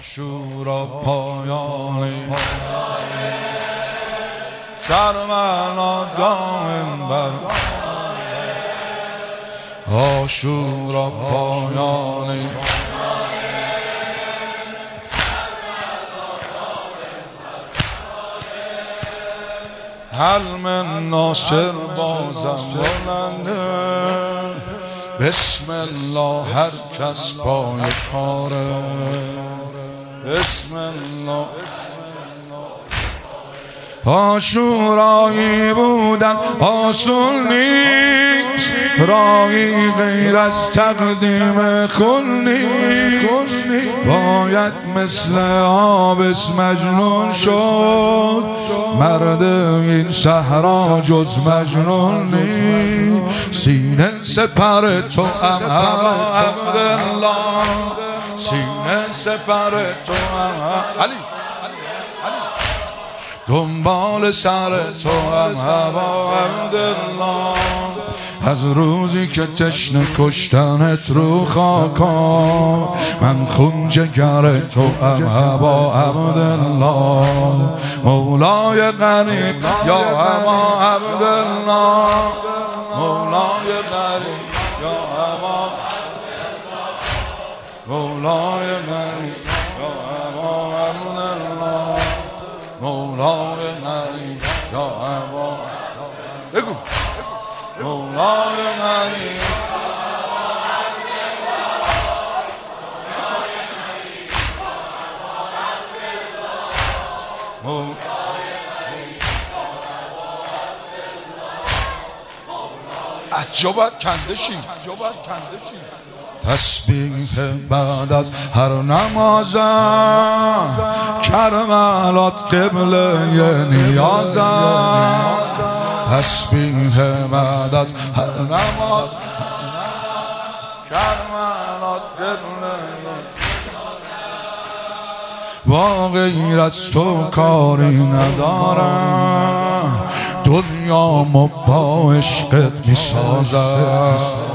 آشورا پایانی کربلا دائم بر آشورا پایانی حلم ناصر بازم بلنده بسم الله هر کس پای کاره بسم الله آشورایی بودن آسون نیست راهی غیر از تقدیم خون نیست باید مثل آبس مجنون شد مرد این صحرا جز مجنون نیست سینه سپر تو ام عبدالله سینه سپر تو ام علی دنبال سر تو هم هوا عبدالله از روزی که تشنه کشتنت رو خاکا من خون جگر تو هم هوا عبدالله مولای غریب یا هوا عبدالله مولای غریب یا هوا مولای غریب یا هوا عبدالله مولای غریب یا هوا بگو مولای غریب عجبت کنده شی تسبیح بعد از هر نمازم کربلات قبله نیازم تسبیح بعد از هر نماز کربلات قبله با غیر از تو کاری ندارم دنیامو با عشقت میسازم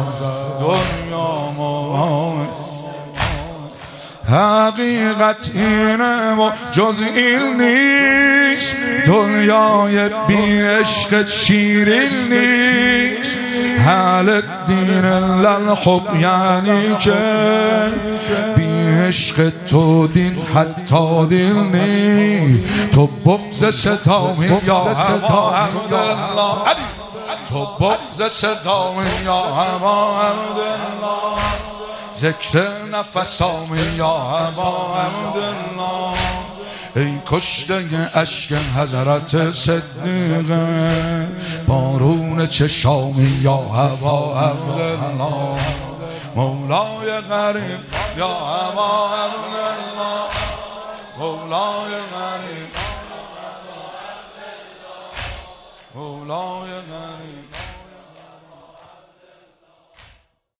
حقیقت اینه و جز این نیست دنیای بی عشق شیرین نیست حال الدین للحب یعنی که بی عشق تو دین حتی دین نیست تو بغض ستامی یا هوا عبدالله تو بغض ستامی یا هوا عبدالله ذکر نفسامی یا هوا عبدالله ای کشته اشک حضرت صدیقه بارون چشامی یا هوا عبدالله مولای غریب یا هوا عبدالله مولای غریب مولای غریب